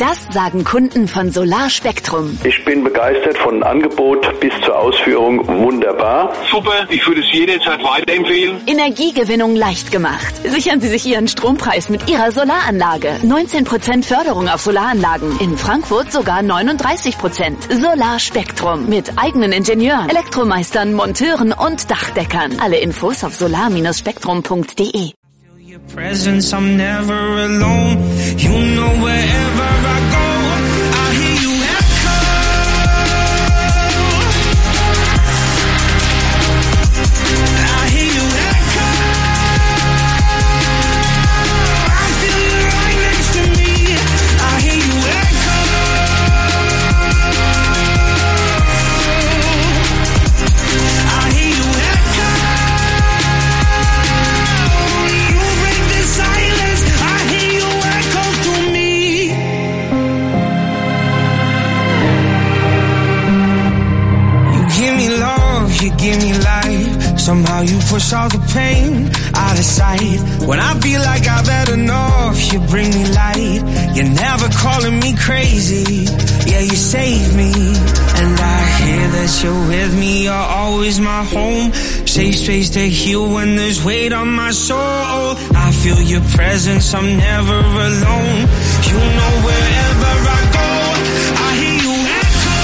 Das sagen Kunden von Solar Spektrum. Ich bin begeistert von Angebot bis zur Ausführung. Wunderbar. Super, ich würde es jederzeit weiterempfehlen. Energiegewinnung leicht gemacht. Sichern Sie sich Ihren Strompreis mit Ihrer Solaranlage. 19% Förderung auf Solaranlagen. In Frankfurt sogar 39%. Solar Spektrum. Mit eigenen Ingenieuren, Elektromeistern, Monteuren und Dachdeckern. Alle Infos auf solar-spektrum.de. Presence, I'm never alone. You know wherever I go, I hear you echo. I hear you echo. I feel you right next to me. I hear you echo. I hear you echo. Silence, I hear you echo through me. You give me love, you give me life. Somehow you push all the pain out of sight. When I feel like I've had enough, you bring me light. You're never calling me crazy. Yeah, you save me. And I hear that you're with me. You're always my home. Safe space to heal when there's weight on my soul. I feel your presence, I'm never alone. You know wherever I go, I hear you echo.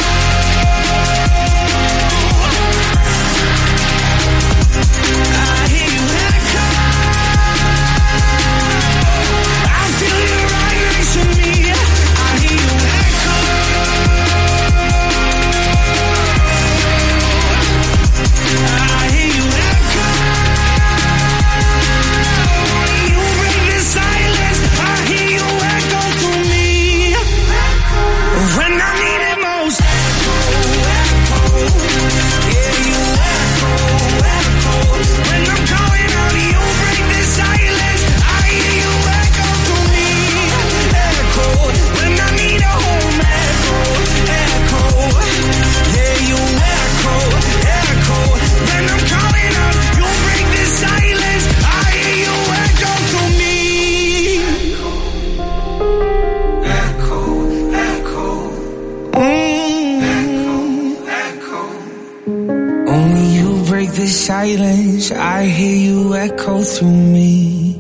I hear you echo. I feel you right next to me. I hear you echo. I hear you echo. You break the silence. I hear you echo through me. When I need it most. Echo, yeah, you echo, echo. When I'm calling out, you break the silence. I hear you echo through me. Echo, when I need a home. Echo, echo. Yeah, you echo, echo. When I'm calling out, you break the silence. I hear you echo through me. Echo, echo. Echo. Only you break the silence. I hear you echo through me.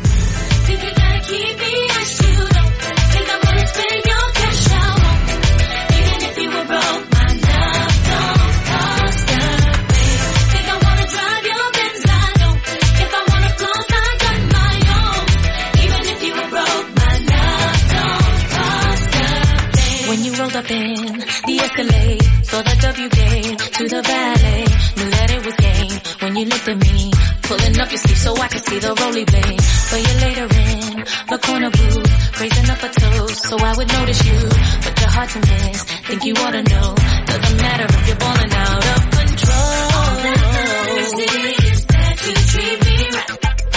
Think you gotta keep me as you don't think I'm gonna spend your cash out. Even if you were broke, my love don't cost a thing. Think I wanna drive your Benz, I don't. If I wanna close, I got my own. Even if you were broke, my love don't cost a thing. When you rolled up in the Escalade, saw the W gate to the valet, knew that it was game. When you looked at me, pulling up your sleeve so I could see the rolly blade. So you later in the corner booth, raising up a toast so I would notice you. But you're hard to miss, think you ought to know. Doesn't matter if you're balling out of control. All that matters is that you treat me right.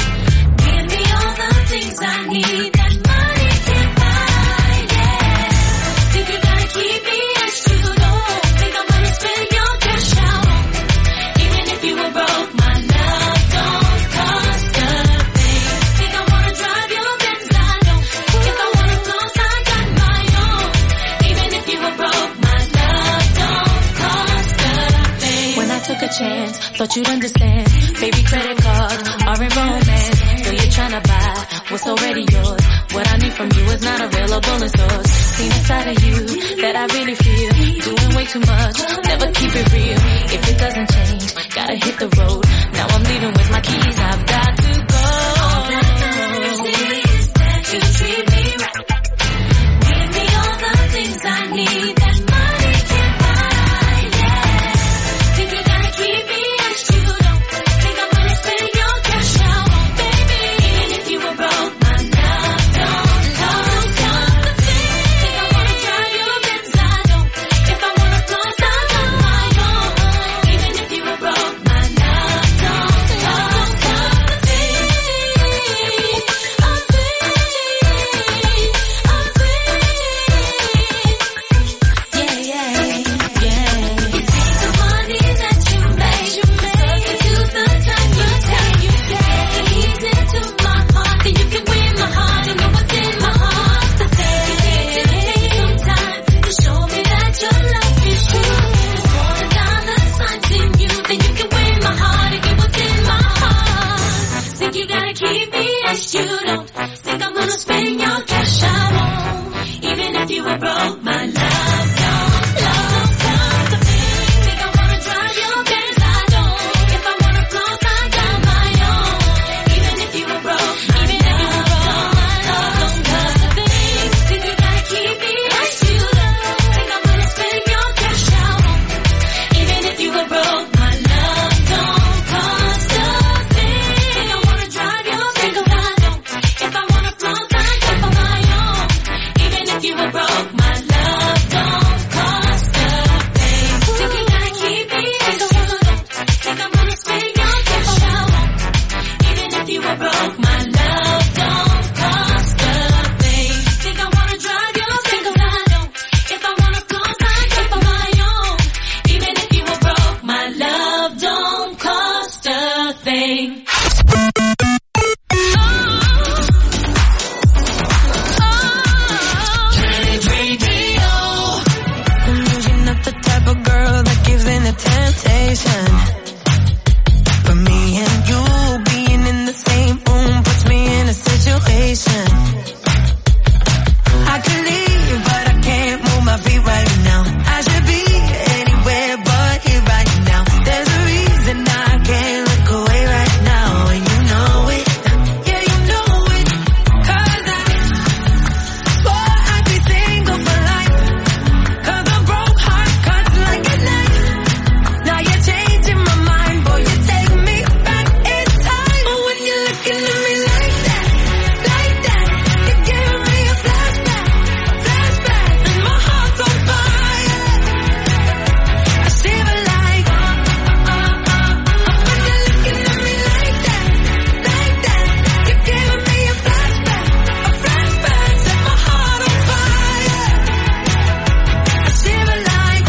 Give me all the things I need that money can buy, yeah. Think you gotta keep me as you don't think I'm gonna spend your cash out. Even if you were broke, my love don't cost a thing. Think I wanna drive your Benz, I don't. If I wanna close, I got my own. Even if you were broke, my love don't cost a thing. When I took a chance, thought you'd understand. Baby, credit cards are in romance. So you're tryna buy what's already yours. What I need from you is not available in stores. Seen a side of you that I really feel. Doing way too much, never keep it real. If it doesn't change, gotta hit the road. Now I'm leaving with my keys, I've got to go. All that matters is that you treat me right. Give me all the things I need that money can buy, yeah. Think you gotta keep me as you don't think I'm gonna spend your cash out, baby. Even if you were broke, my love don't cost a thing. Think I wanna drive your Benz, I don't. If I wanna close, I got my own. Even if you were broke, my love don't cost a broke, my love don't cost a thing. Think you gotta keep me if you don't. Think I'm gonna spend your cash out. Even if you were broke, my love don't cost a thing. Think I wanna drive your single I don't. If I wanna go find trip on my own. Even if you were broke, my love don't cost a thing. Temptation. But me and you being in the same room puts me in a situation. I could leave, but I can't move my feet right now. I should be anywhere but here right now. There's a reason I can't look away right now, and you know it. Yeah, you know it. 'Cause I swore I'd be single for life. 'Cause a broke heart cuts like a knife. Now you're changing my mind, boy, you take me back in time. But when you're looking at me like that, you're giving me a flashback, and my heart's on fire. I shiver like, when you're looking at me like that, you're giving me a flashback, set my heart on fire. I shiver like,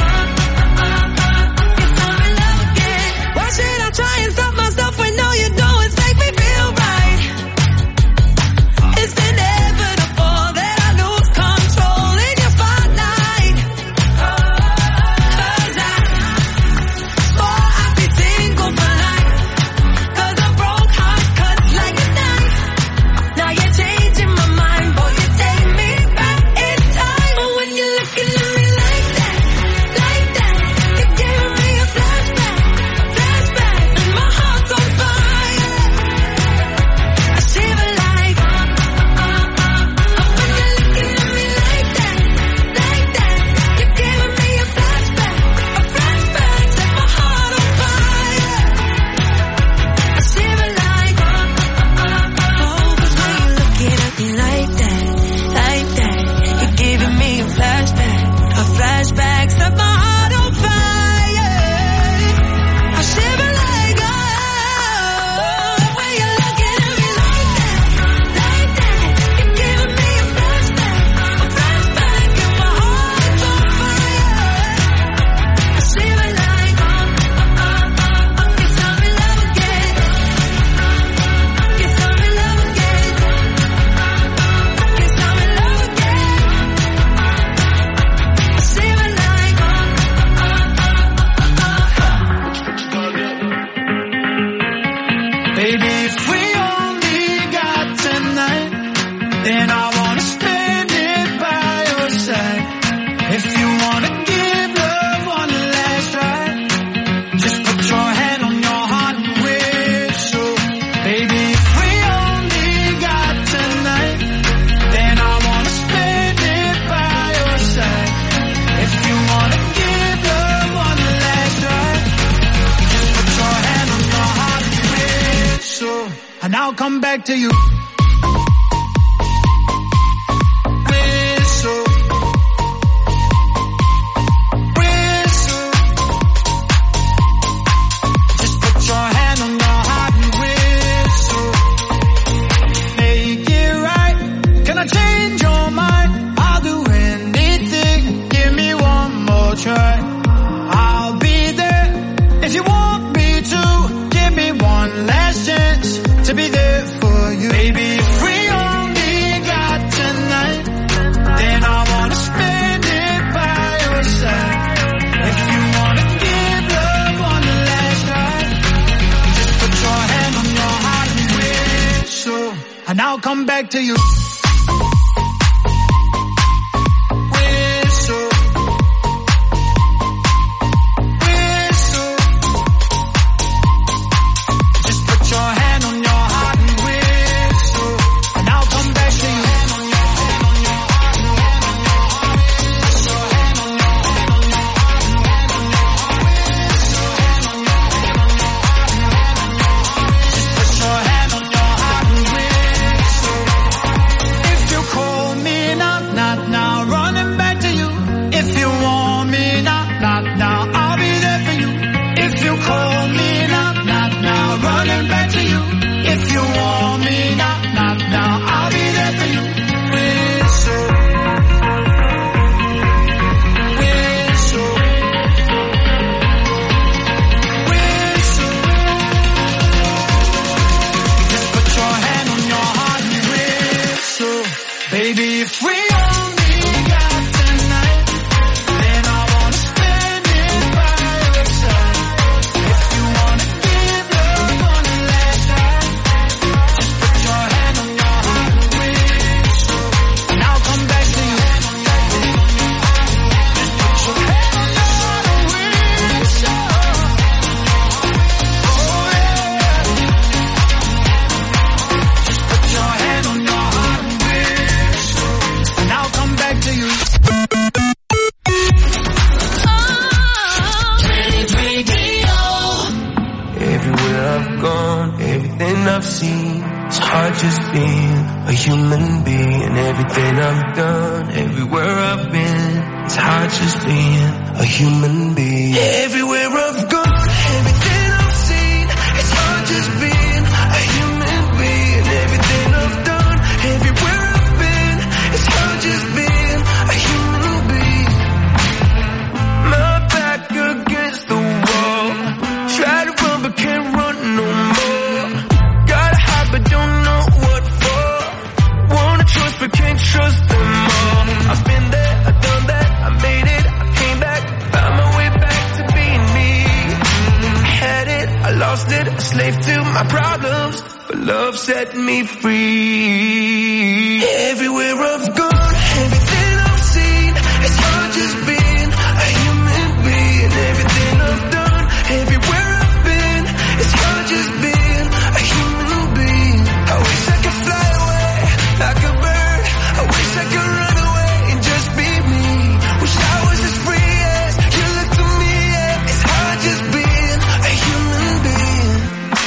why should I try and stop myself when all you do is make me feel right? It's inevitable that I lose control in your spotlight. 'Cause I swore I'd be single for life. 'Cause a broke heart cuts like a knife. Now you're changing my mind, boy, you take me back in time. But when you're looking at me like that, you're giving me a flashback, and my heart's on fire. I shiver like, when you're looking at me like that, you're giving me a flashback, set my heart on fire. I shiver like, 'cause when you're looking at me like that, you're giving me a flashback, set my heart on fire. I shiver like, when you're looking at me like that, you're giving me a flashback, and my heart's on fire. I shiver like, guess I'm in love again. Guess I'm in love again. Guess I'm in love again. I shiver like, Baby, if we only got tonight, then I wanna spend it by your side. If you wanna give love one last try, just put your hand on your heart and whistle. Baby, if we only got tonight, then I wanna spend it by your side. If you wanna give love one last try, just put your hand on your heart and whistle, and I'll come back to you. Whistle, whistle. Just put your hand on your heart and whistle. Make it right. Can I change your mind? I'll do anything. Give me one more try. I'll be there if you want me to. Give me one last chance to be there for you. Baby, if we only got tonight, then I wanna spend it by your side. If you wanna give love one last try, just put your hand on your heart and whistle, and I'll come back to you. Whistle, whistle. Just put your hand on your heart and whistle, and I'll come back to you. Just put your hand on your heart and whistle. hard just being a human being. Everything I've done, everywhere I've been, it's hard just being a human being. Everywhere I've gone, everything I've seen, it's hard just being a human being. Everything I've done, everywhere I've been, it's hard just being a human being. My back against the wall, try to run but can't run no more. Gotta hide but don't know what for. Wanna trust but can't trust them all. I've been there, I've done that, I made it, I came back, found my way back to being me. I had it, I lost it, a slave to my problems, but love set me free. Everywhere I've gone, everything I've seen, it's hard just being a human being. Everything I've done, everywhere I've been, it's hard just being a human being. I wish I could fly away like a bird. I wish I could run away and just be me. Wish I was as free as you look to me. Yeah. It's hard just being a human being.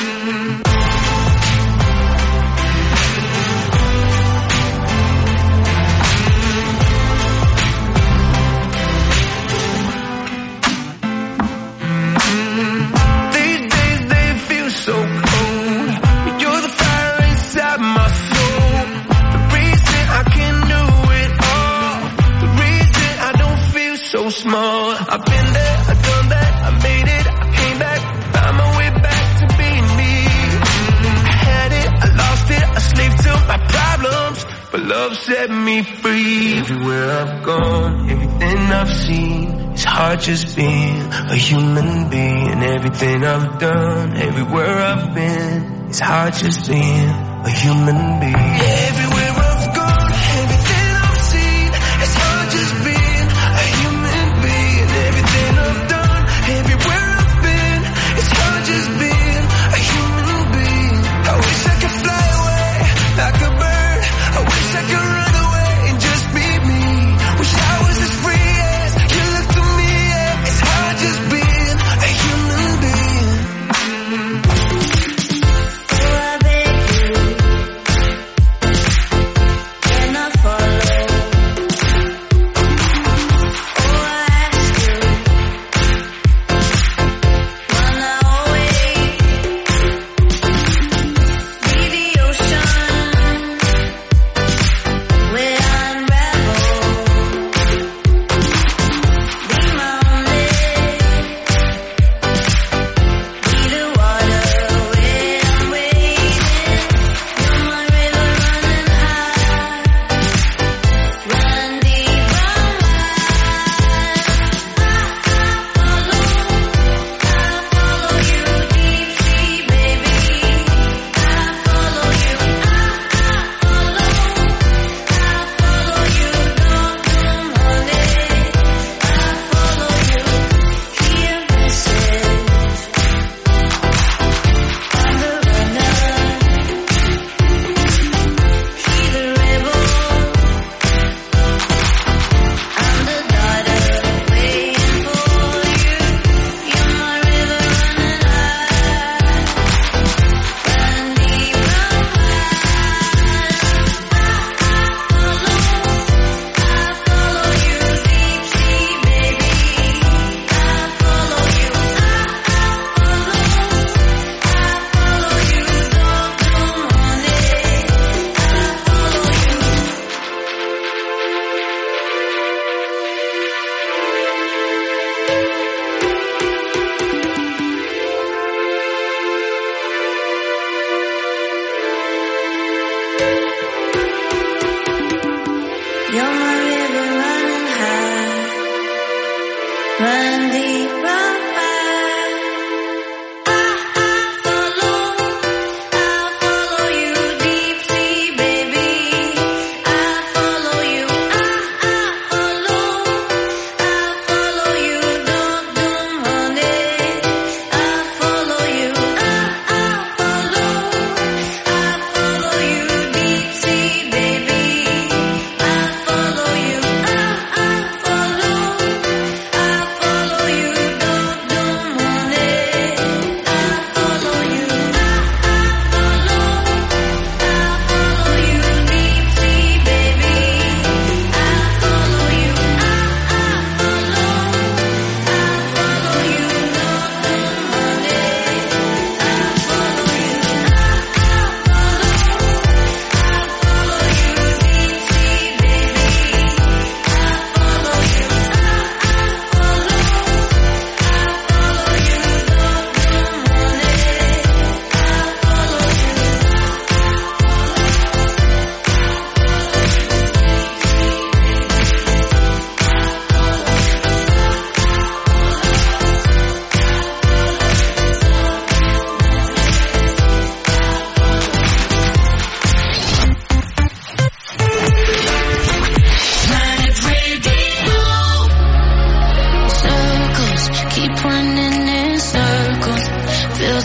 These days they feel so cold. You're the fire inside my soul. The reason I can do it all. The reason I don't feel so small. I've been there, I've done that, I made it, I came back, found my way back to being me. I had it, I lost it, a slave to my problems, but love set me free. Everywhere I've gone, everything I've seen, it's hard just being a human being. Everything I've done, everywhere I've been, it's hard just being a human being. Everywhere I've gone, everything I've seen, it's hard just being a human being. Everything I've done, everywhere I've been, it's hard just being a human being. I wish I could fly away like a bird. I wish I could run away and just be me. Wish I was as free as you look to me. Yeah. It's hard just being a human being. Oh, I beg you.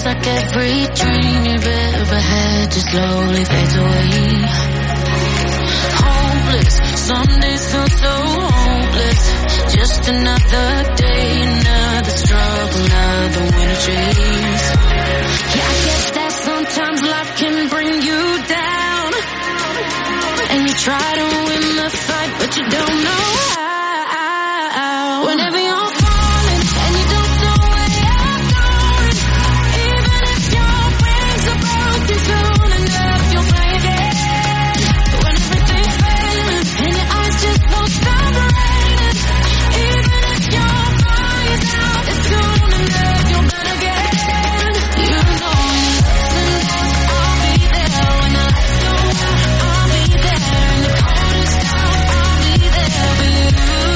Feels like every dream you've ever had just slowly fades away. Hopeless, some days feel so hopeless. Just another day, another struggle, another winter chase. Yeah, I guess that sometimes life can bring you down, and you try to win the fight, but you don't know how. Whenever you're falling and you don't know where you're going, even if your wings are broken, soon enough you'll fly again. When everything's failing and your eyes just won't stop raining, even if your fire's out, it's soon enough you'll burn again. You know I'll be there when the lights go out. I'll be there in the coldest hour. I'll be there for you.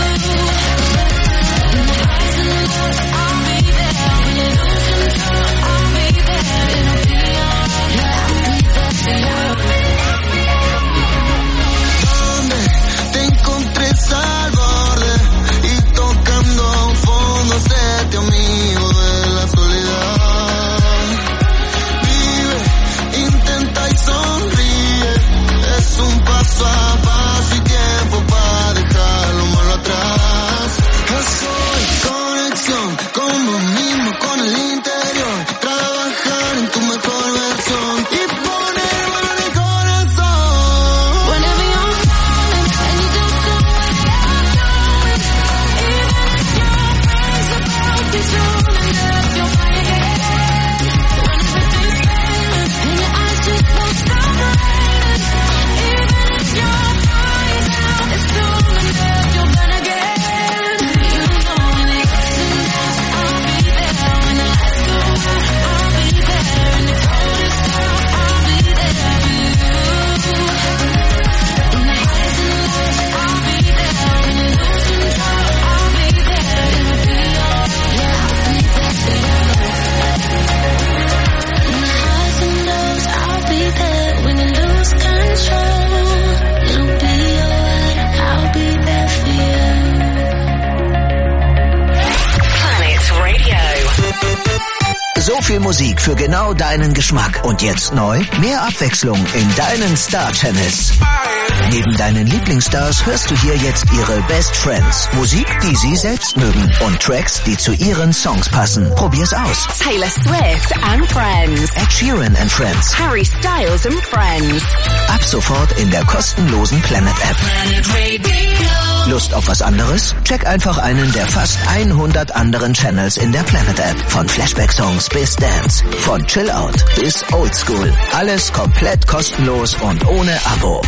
In the highs and the lows, I'll be there when you lose control. I'll be there. It'll be alright. Yeah, I'll be there for you. ¿Dónde te encontré al borde y tocando a un fondo sete amigo de la soledad? Vive, intenta y sonríe, es un paso a paso y tiempo para dejar lo malo atrás. Soy conexión con vos mismo, con el interior, trabajar en tu mejor versión y poner mano en el corazón. Whenever you're falling and you don't know where you're going, even if your wings are broken, soon enough you'll fly again. When everything's failing and your eyes just won't stop raining, even if your fire's out, it's soon enough you'll burn again. You know in the ups and downs, I'll be there when the lights go out. I'll be there in the coldest hour. I'll be there for you. In the highs and lows, I'll be there when you lose control. I'll be there. It'll be alright. Yeah, I'll be there for you. In the highs and lows, I'll be there when you lose control. It'll be alright. I'll be there for you. Planet Radio. So viel Musik für genau deinen Geschmack. Und jetzt neu, mehr Abwechslung in deinen Star-Channels. Neben deinen Lieblingsstars hörst du hier jetzt ihre Best Friends. Musik, die sie selbst mögen. Und Tracks, die zu ihren Songs passen. Probier's aus. Taylor Swift and Friends. Ed Sheeran and Friends. Harry Styles and Friends. Ab sofort in der kostenlosen Planet App. Lust auf was anderes? Check einfach einen der fast 100 anderen Channels in der Planet App. Von Flashback-Songs bis Dance. Von Chill-Out bis Oldschool. Alles komplett kostenlos und ohne Abo.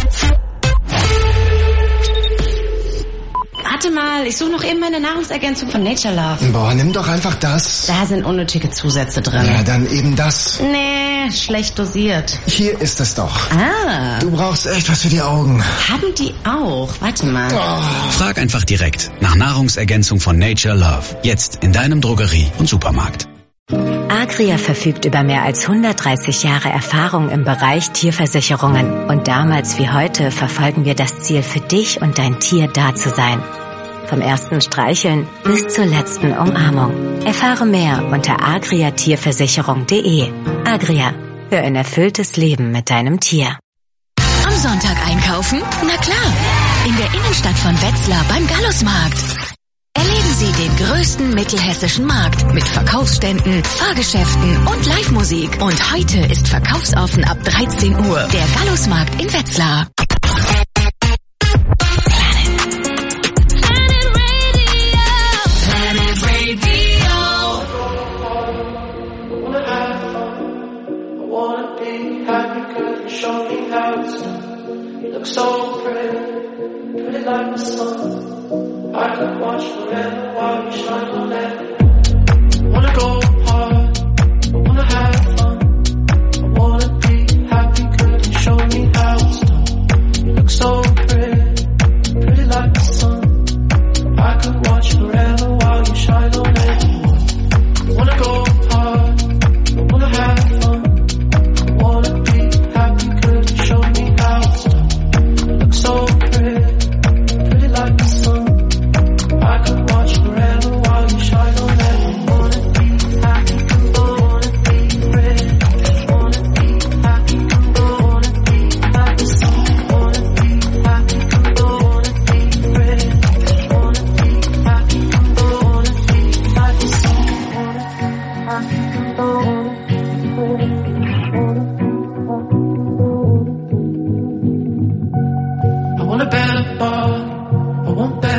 Warte mal, ich suche noch eben meine Nahrungsergänzung von Nature Love. Boah, nimm doch einfach das. Da sind unnötige Zusätze drin. Ja, dann eben das. Nee, schlecht dosiert. Hier ist es doch. Ah. Du brauchst echt was für die Augen. Haben die auch? Warte mal. Frag einfach direkt nach Nahrungsergänzung von Nature Love. Jetzt in deinem Drogerie- und Supermarkt. Agria verfügt über mehr als 130 Jahre Erfahrung im Bereich Tierversicherungen. Und damals wie heute verfolgen wir das Ziel, für dich und dein Tier da zu sein. Vom ersten Streicheln bis zur letzten Umarmung. Erfahre mehr unter agriatierversicherung.de. Agria, für ein erfülltes Leben mit deinem Tier. Am Sonntag einkaufen? Na klar, in der Innenstadt von Wetzlar beim Gallusmarkt. Erleben Sie den größten mittelhessischen Markt mit Verkaufsständen, Fahrgeschäften und Live-Musik. Und heute ist verkaufsoffen ab 13 Uhr. Der Gallusmarkt in Wetzlar. Show me how it's done. You look so pretty, pretty like the sun. I could watch forever while you shine on that. Wanna go hard, I wanna have fun. I wanna be happy, could you show me how it's done? You look so pretty, pretty like the sun. I could watch forever while you shine on everyone. Wanna go hard, I wanna have fun. I wanna be happy, could you show me how it's done? You look so pretty, pretty like the sun. I could watch forever while you shine on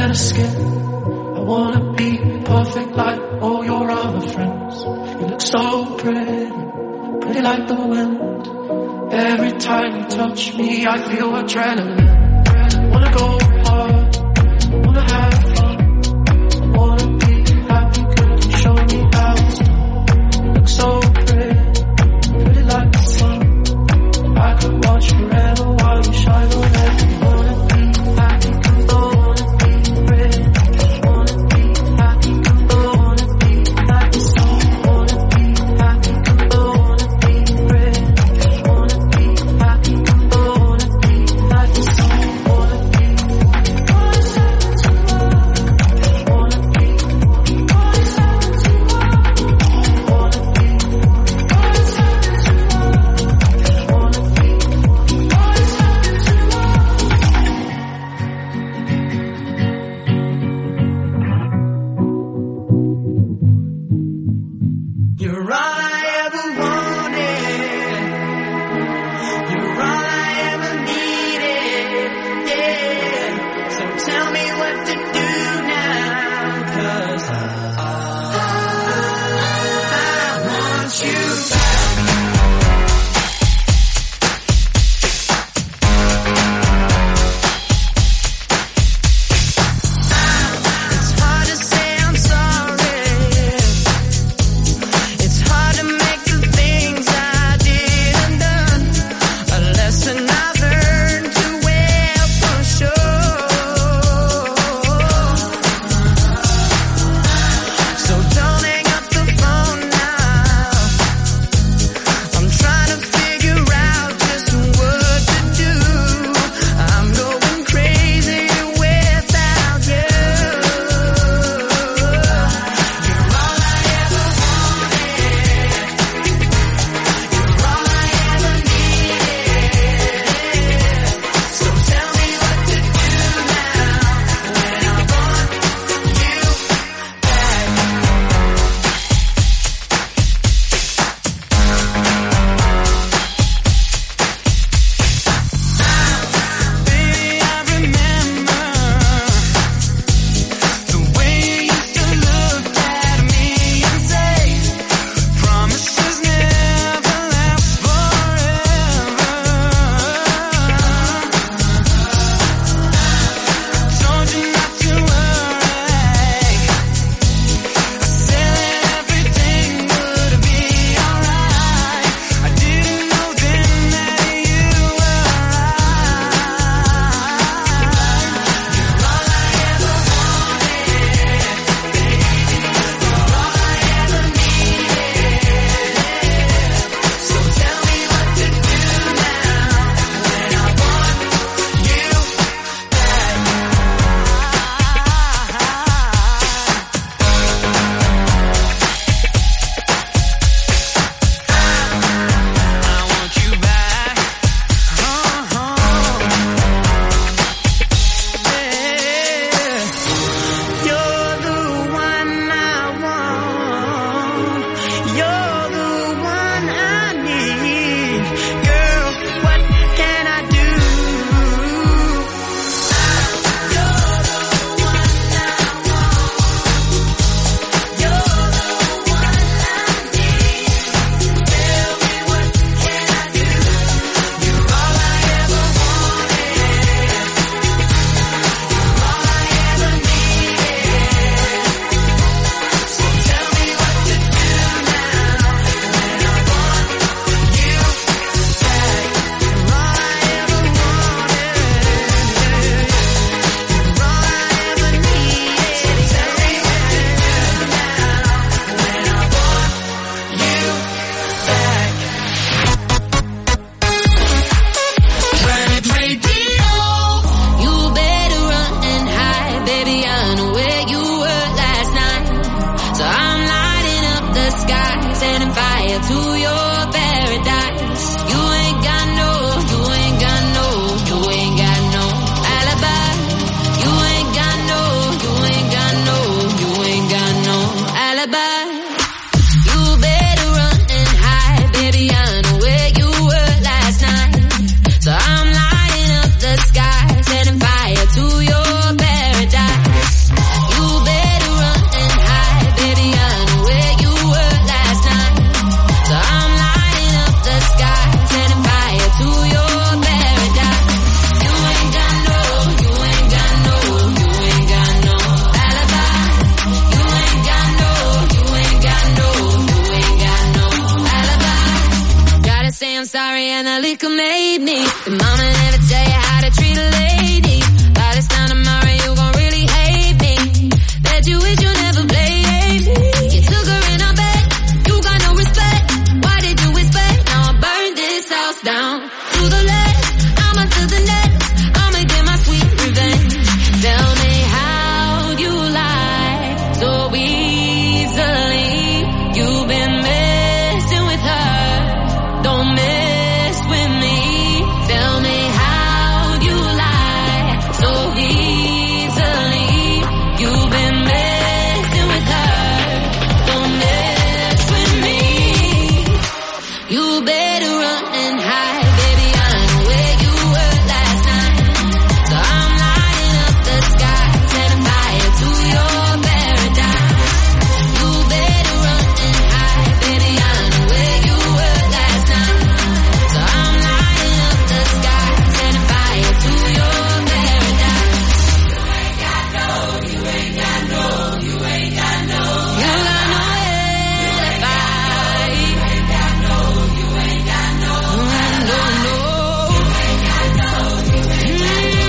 better skin. I wanna be perfect like all your other friends. You look so pretty, pretty like the wind. Every time you touch me, I feel adrenaline. Wanna go hard, wanna have fun. Wanna be happy, could you show me how it's done? You look so pretty, pretty like the sun. I could watch forever while you shine on every. Wanna be happy, could I wanna be pretty. Wanna be happy, could I wanna be like the sun. Wanna be happy, could I wanna be pretty. Wanna be happy, could I wanna be like the sun. Wanna be could make me. Your mama never tell you how to treat a lady. By this time tomorrow you gon' really hate me. Bet you wish you never played me. You took her in her bed, you got no respect. Why did you expect? Now I burned this house down. To the left, I'ma to the next. I'ma get my sweet revenge. Tell me how you lie so easily. You've been messing with her. Don't mess with me. Tell me how you lie so easily. You've been messing with her. Don't mess with me. You better run and hide, baby. I know where you were last night. So I'm lighting up the sky, setting fire to your paradise. You better run and hide, baby. I know where you were last night. So I'm lighting up the sky, setting fire to your paradise. You ain't got no, you ain't got no, you ain't got no. You got no alibi. You ain't got no, you ain't got no, no, no. You ain't got no, you ain't got no,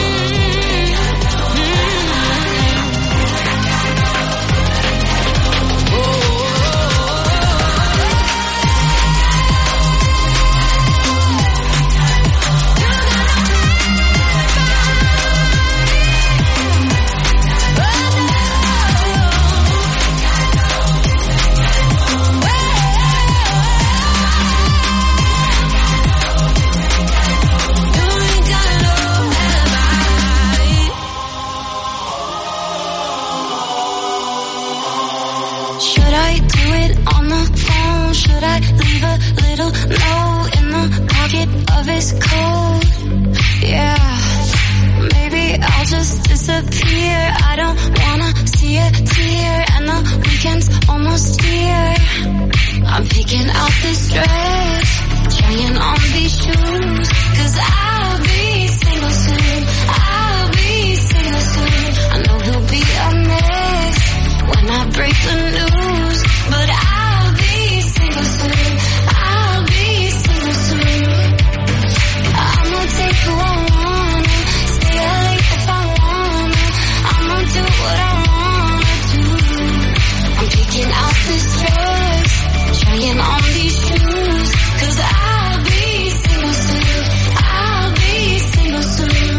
Should I do it on the phone? Should I leave a little note in the pocket of his coat? Yeah, maybe I'll just disappear. I don't wanna see a tear, and the weekend's almost here. I'm picking out this dress, trying on these shoes, 'cause I'll be single soon. I'll be single soon. I know he'll be a mess when I break the news, but I'll be single soon. I'll be single soon. I'ma take who I wanna, stay out late if I wanna. I'ma do what I wanna do. I'm picking out this dress, trying on these shoes, 'cause I'll be single soon. I'll be single soon.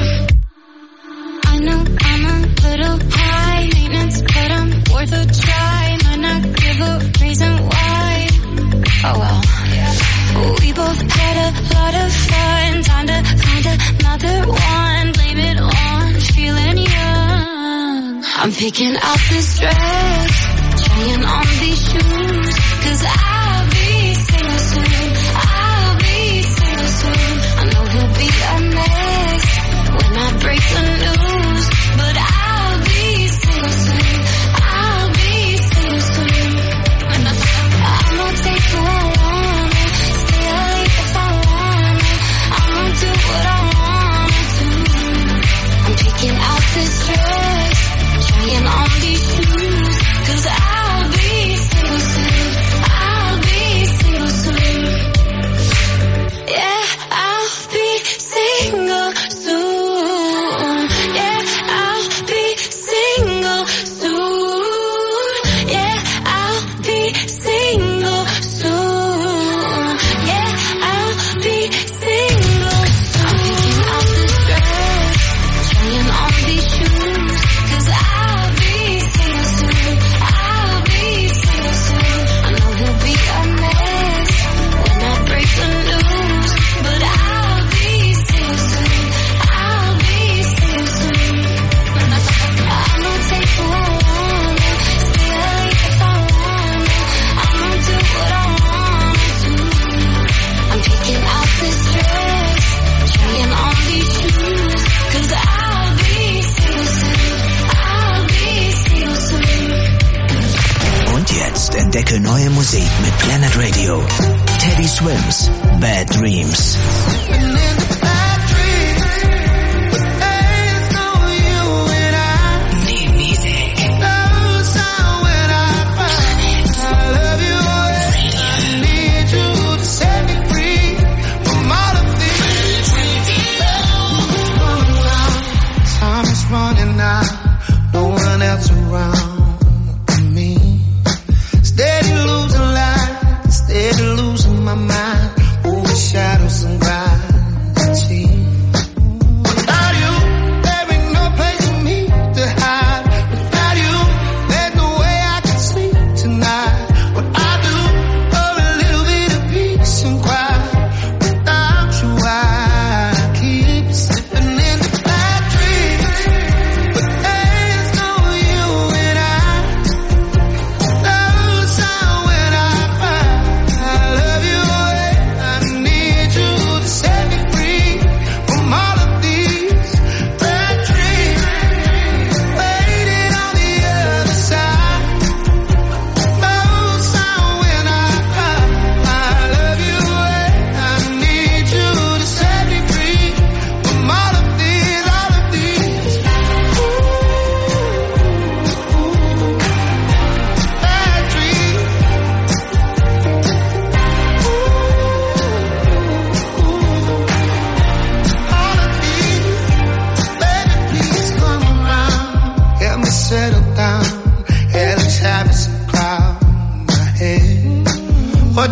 I know I'm a little high maintenance, but I'm worth a try. Might not give a reason why. Oh well. We both had a lot of fun. Time to find another one. Blame it on feeling young. I'm picking out this dress, trying on these shoes, 'cause I'll be single soon. I'll be single soon. I know he'll be a mess when I break the news, but I'll be single soon. I'll be single soon. I'ma take who I wanna, stay out late if I wanna. I'ma do what I wanna do. I'm picking out this dress, trying on these shoes, 'cause I'll be single soon. I'll be single soon. Yeah, I'll be single soon. Yeah, I'll be single soon. Yeah, I'll be single soon. Yeah, I'll be single soon. I'm picking out this dress, trying on these shoes, 'cause I'll be single soon. I'll be single soon. I know he'll be a mess when I break the news, but I'll be single soon. I'll be single soon. I'ma take who I wanna, stay out late if I wanna. I'ma do what I wanna do. I'm picking out this dress, trying on these shoes, 'cause I'll be single soon. I'll be single soon. Und jetzt entdecke neue Musik mit Planet Radio. Teddy Swims, Bad Dreams. I love you, I need you to set me free from all of these.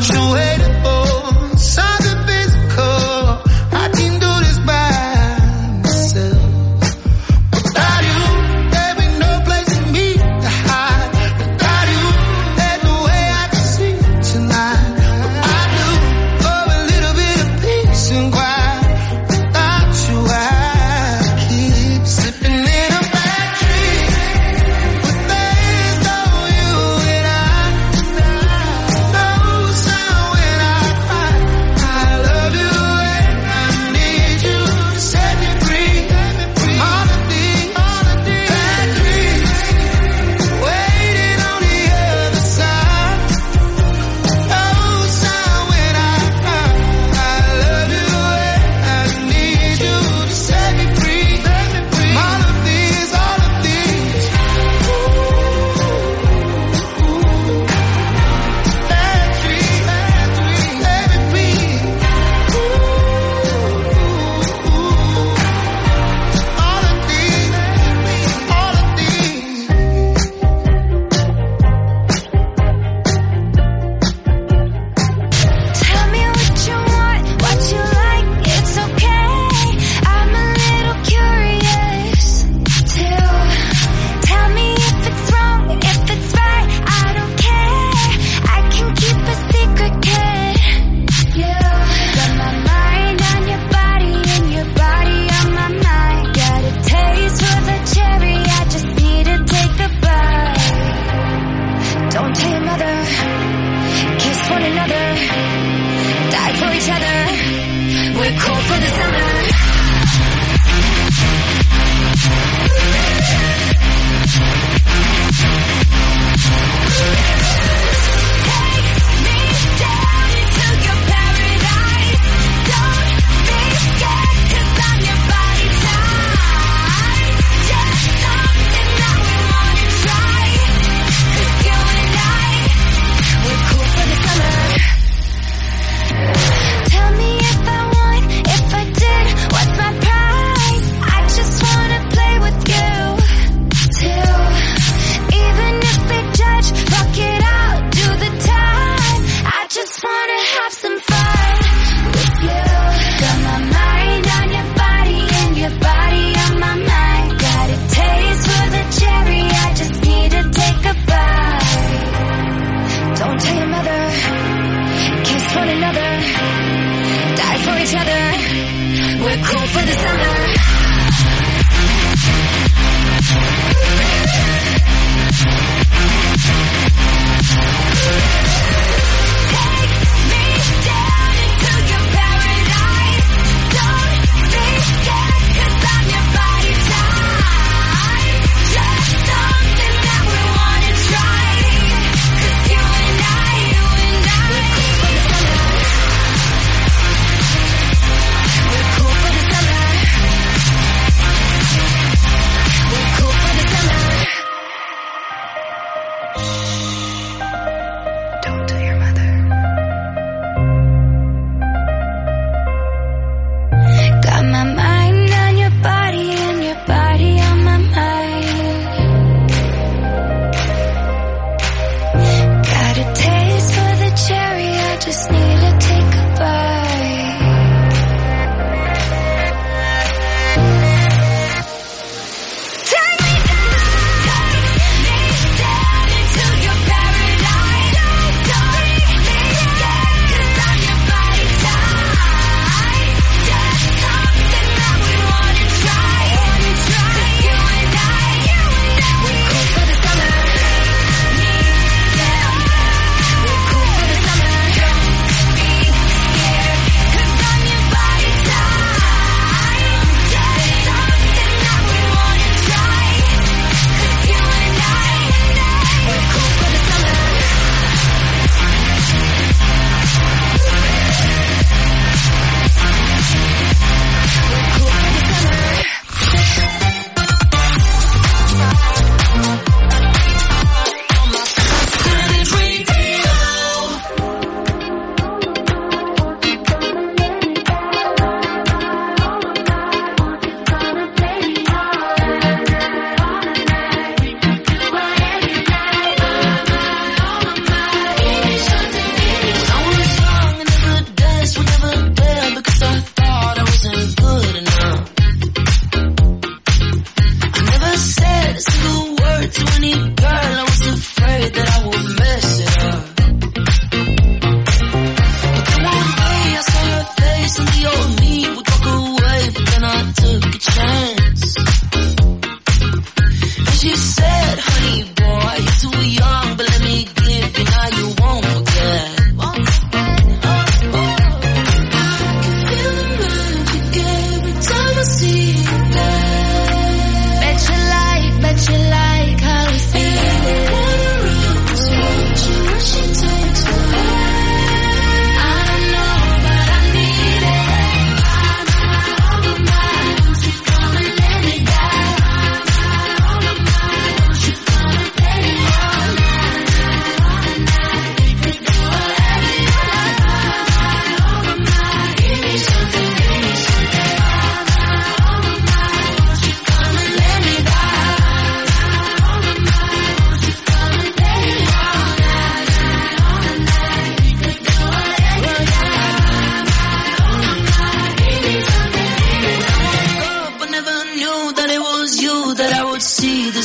you waiting for? Something physical. I can do this by myself. Without you, there be no place for me to hide. Without you, there's no way I can sleep tonight. I do for a little bit of peace and quiet. Without you, I keep slipping in a bad dream. But there's no you and I. No sound when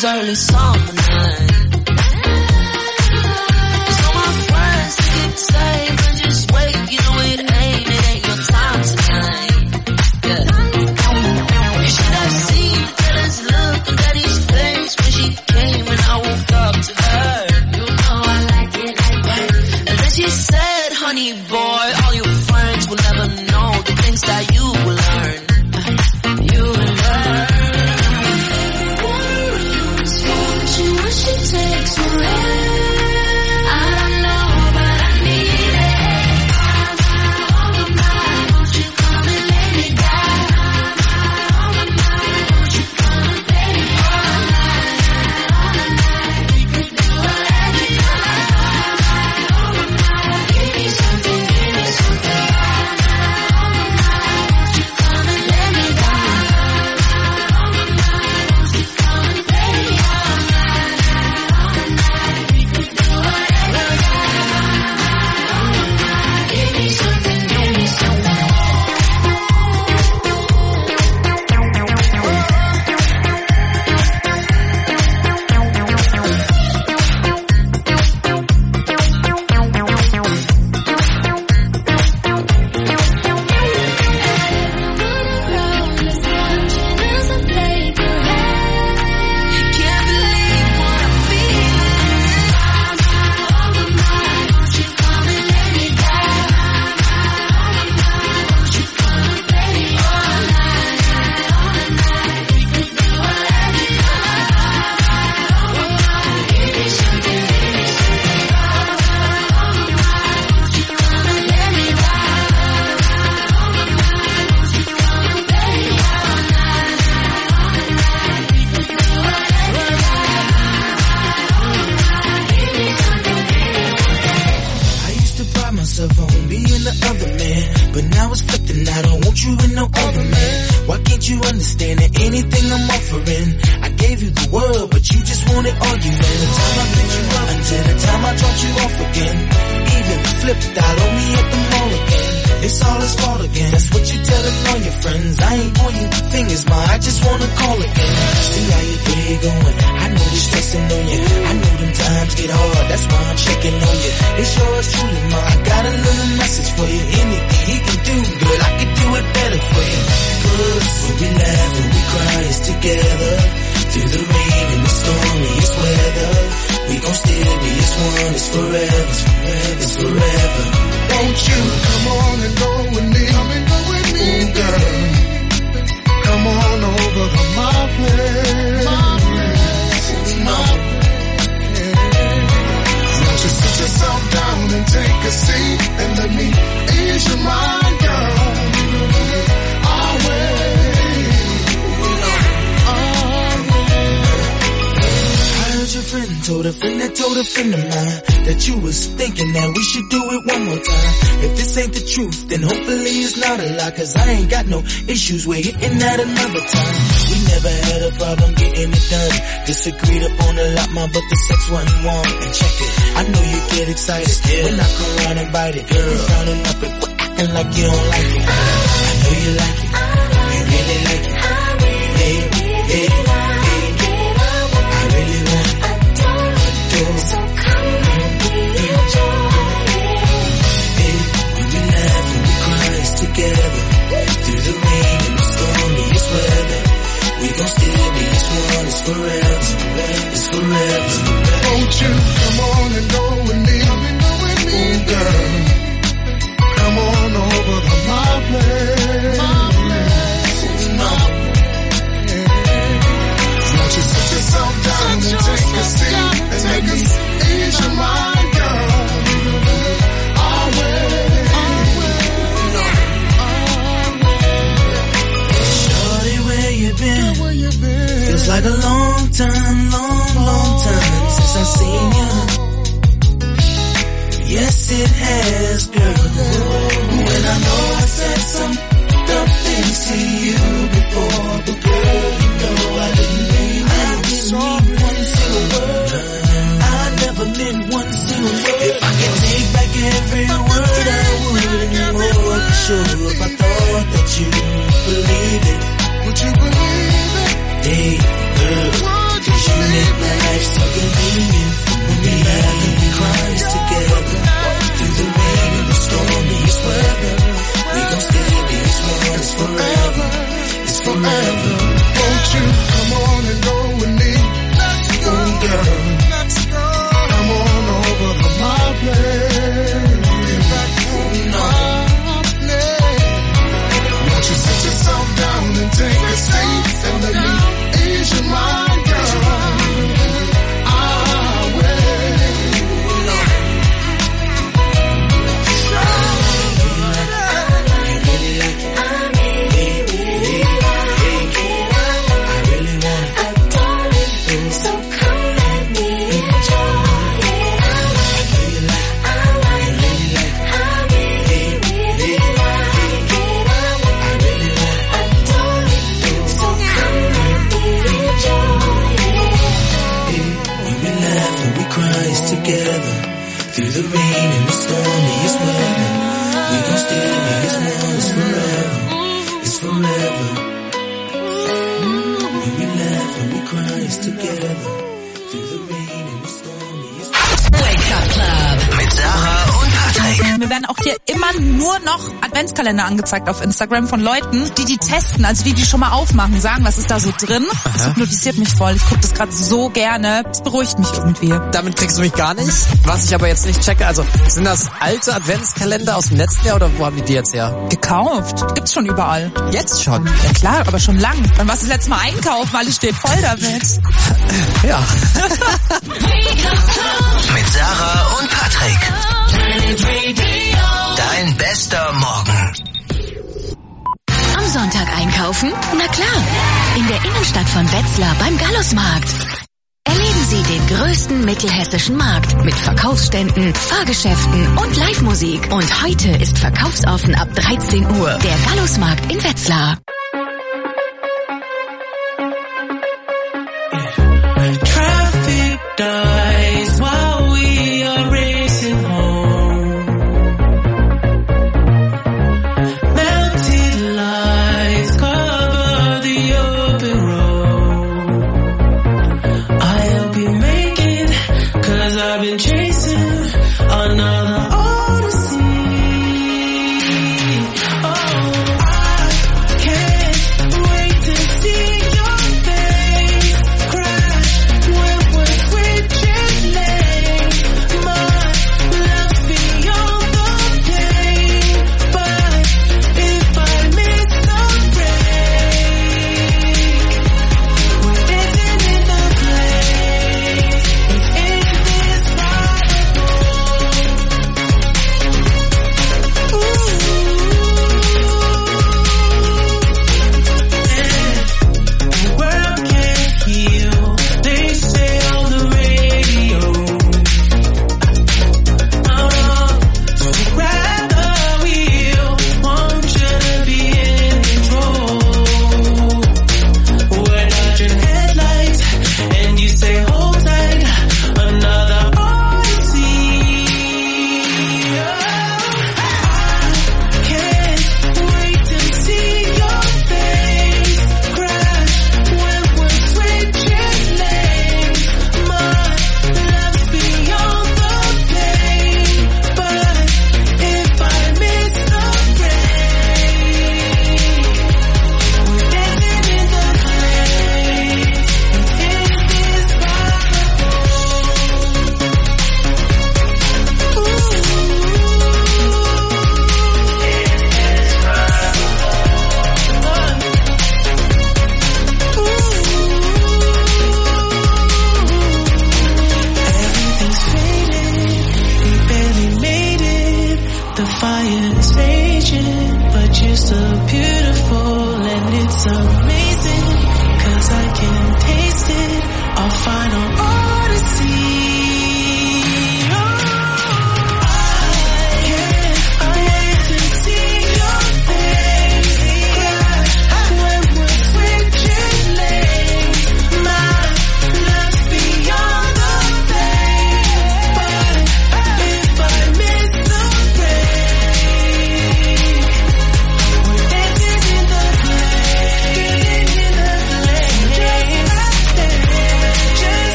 was early summer night. So my friends keep saying, but just wait, you know it ain't your time tonight. Yeah. You should have seen the jealous look on Daddy's face when she came and I woke up to her. You know I like it like that. And then she said, honey boy, all your friends will never know the things that you will learn. You will learn. She takes forever. I don't know, but I need it. On my mind, won't you come and lay me down? On my mind, won't you come and lay me all night? We could do whatever you like. On my mind, give me something, give me something. On my mind, won't you come and lay me down? On my mind, won't you come and lay me all night? Cause I ain't got no issues, we're hitting that another time. We never had a problem getting it done. Disagreed upon a lot more, but the sex wasn't warm. And check it, I know you get excited when I come around and bite it. Girl, frowning up and acting like you don't like it. I know you like it, you really like it. Hey, hey, hey, I really want it. So come and enjoy it. Hey, when we laugh and we cry, it's together. Through the rain and the stormiest weather, we gon' still be this one. It's forever, it's forever. Won't you come on and go with me? Ooh, girl, come on over to my place. Won't you sit yourself down and take a seat and make us ease your mind, girl? Feels like a long time since I've seen you. Yes, it has, girl. And I know I said some dumb things to you before, but girl, you know I didn't mean one single word. I never meant one single word. If I can take back every word, I would. And you know for sure if I thought that you believed it. Would you believe it? Hey, girl, 'cause you laugh and we cry together. Through the rain and the stormiest weather. We gon' stay, it's one, it's forever. It's forever. When we laugh and we cry together. Through the rain and the stormiest weather. Wake Up Club. Mit Sarah und Patrick. Mir werden auch hier immer nur noch Adventskalender angezeigt auf Instagram von Leuten, die testen, also die schon mal aufmachen, sagen, was ist da so drin. Das hypnotisiert mich voll. Ich gucke das gerade so gerne. Das beruhigt mich irgendwie. Damit kriegst du mich gar nicht. Was ich aber jetzt nicht checke, also sind das alte Adventskalender aus dem letzten Jahr oder wo haben die jetzt her? Gekauft. Gibt's schon überall. Jetzt schon? Ja klar, aber schon lang. Wann warst du das letzte Mal einkaufen? Alles steht voll damit. Ja. Mit Sarah und Patrick. Dein bester Morgen. Am Sonntag einkaufen? Na klar, in der Innenstadt von Wetzlar beim Gallusmarkt. Erleben Sie den größten mittelhessischen Markt mit Verkaufsständen, Fahrgeschäften und Live-Musik. Und heute ist verkaufsoffen ab 13 Uhr. Der Gallusmarkt in Wetzlar. Traffic dies while we are racing home. Melted lights cover the open road. I'll be making, 'cause I've been chasing another odyssey. Oh, I can't wait to see your face crash when we're switching lanes. My love's beyond the pain, but if I miss the break, we're dancing in the place. It's in this ride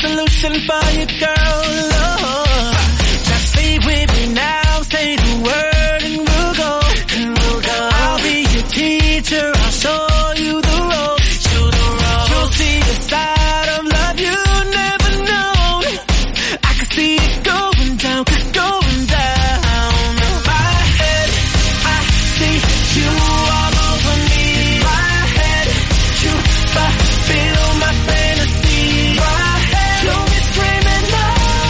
solution for you, girl. Oh, just stay with me now, say the word and we'll go. I'll be your teacher, I'll show you the ropes. You'll see the side of love you never known. I can see it going down, going down. In my head, I see you all over me. My head, you fulfill my fantasy. My head, you'll be screaming no.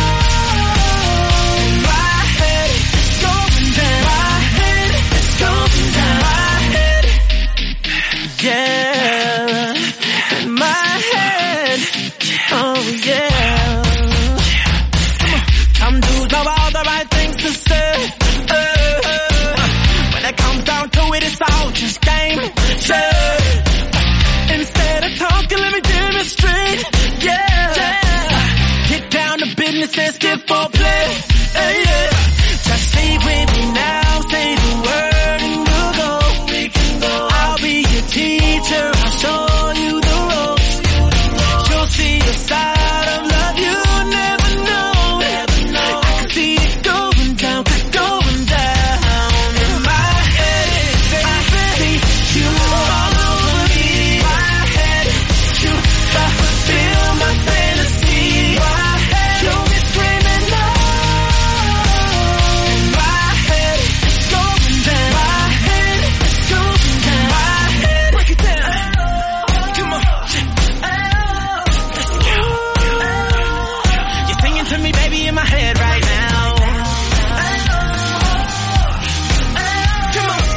My head, it's going down. My head, it's going down. My head, yeah. In my head, oh yeah. Some dudes know all the right things to say. When it comes down to it, it's all just game. Yeah. Instead of talking, let me demonstrate. Yeah. Get down to business and skip for play. Yeah. Just stay with me now, say the word and we'll go. I'll be your teacher, I'll show you the ropes. You'll see the side of love you never know. I can see it going down, going down. In my head, I see you all over me. My head, you fulfill my fantasy. My head, you'll be screaming no. In my head, it's going down. My head, it's going down. My head, break it down. Come on. Let's go. You're singing to me, baby, in my head right now. Come on.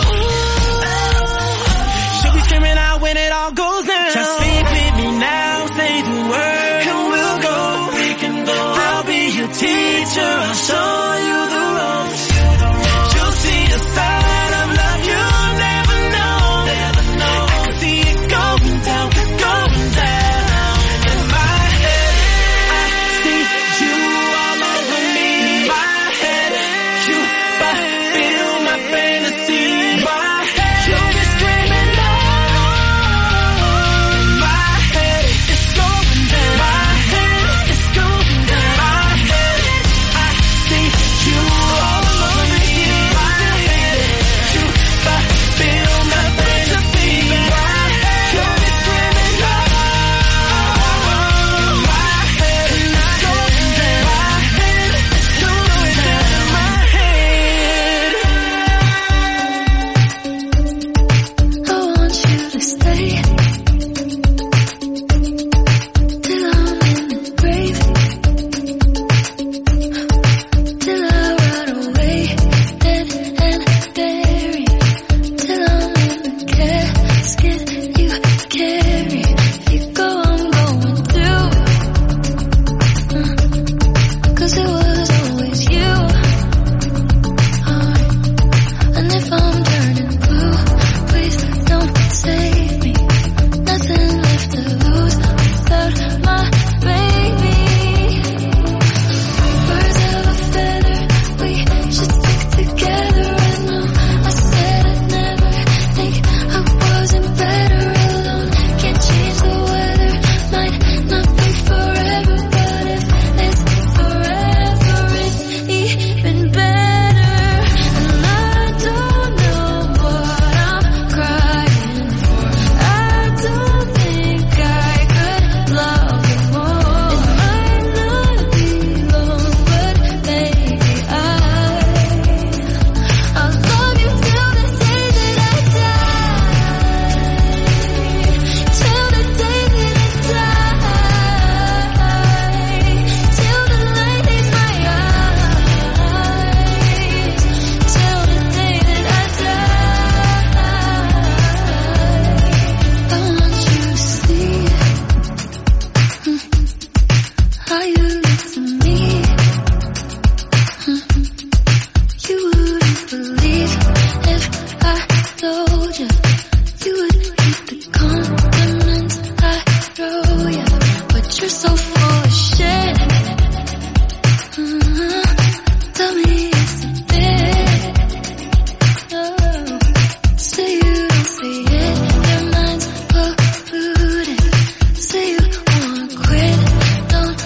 She'll be screaming out when it all goes down. Just sleep with me now, say the word and we'll go. I'll be your teacher, I'll show you the ropes. You'll see the side of love you never know. I can see it going down, going down. In my head, I see you all over me. My head, you fulfill my fantasy. My head, you'll be screaming no. My head, it's going down. My head, it's going down. My head, I see you all over me. My head, you fulfill my fantasy. My head, you'll be screaming no. My head, it's going down. My head, it's going down. My head. I want you to stay till I'm in the grave, till I rot away, dead and buried, till I'm in the casket you carry. If you go, I'm going through, 'cause it was always you. And if I'm turning blue, please don't save me. Nothing left to lose without my baby. Birds of a feather, we should stick together. I know I said I'd never think I wasn't better alone. Can't change the weather, might not be forever, but if it's forever, it's even better. And I don't know what I'm crying for. I don't think I could love you more. It might not be long, but maybe I'll love you till the day that I die. Till the day that I die. Till the light in my eyes. Till the day that I die. I want you to see how you look to me. You wouldn't believe if I told you. You would hate the compliments I throw you, but you're so full of shit. Tell me it's a bit. Say you don't see it, your mind's polluted. Say you wanna quit, don't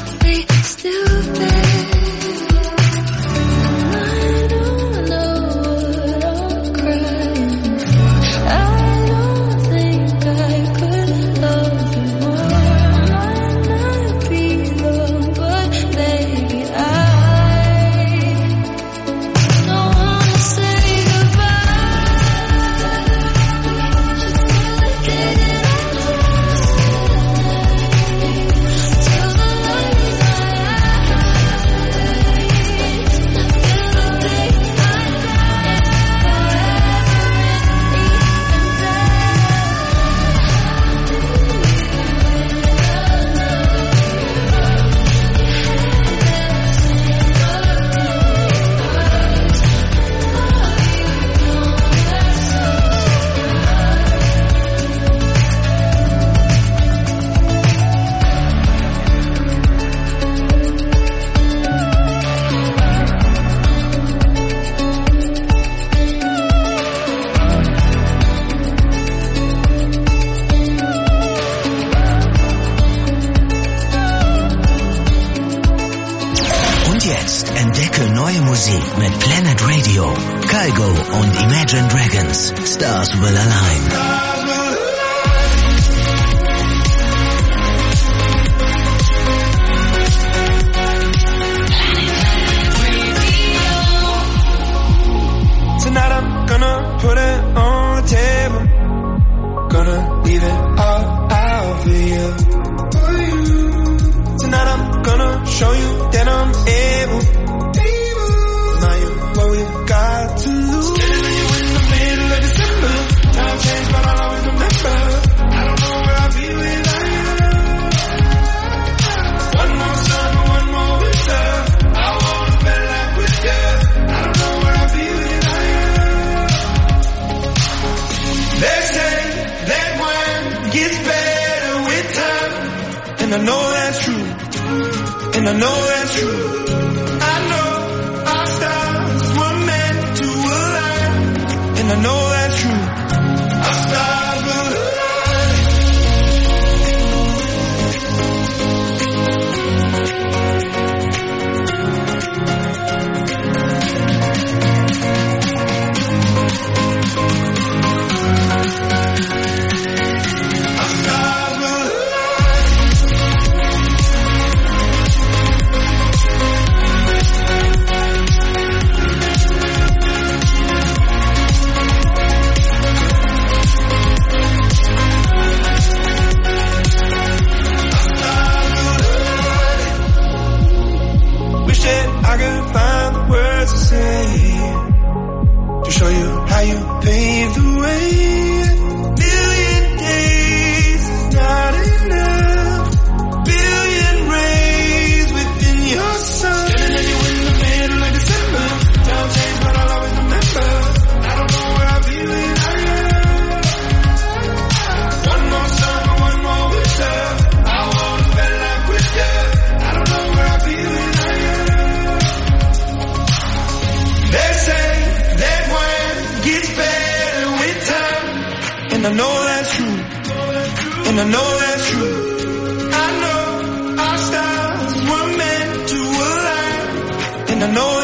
Und jetzt entdecke neue Musik mit Planet Radio, Kygo und Imagine Dragons. Stars Will Align. Tonight I'm gonna put it on the table. Gonna leave it all out for you. Tonight I'm gonna show you that I'm able. Now you're what we've got to lose. Standing you in the middle of December. Time changed, but I'll always remember. I don't know where I'll be without you. One more summer, one more winter. I wanna spend life with you. I don't know where I'll be without you. They say that wine gets better with time, and I know that's true, and I know that's true. I know our stars were meant to align, and I know that's true. Our stars will align. I could find the words to say to show you how you paved the way. Million days is not enough. Billion rays within your sun. Standing you in the middle of December. Time changed, but I'll always remember. I don't know where I'll be without you. One more summer, one more winter. I wanna spend life with you. I don't know where I'll be without you. They say that wine gets better with time, and I know that's true, and I know that's true. I know our stars were meant to align, and I know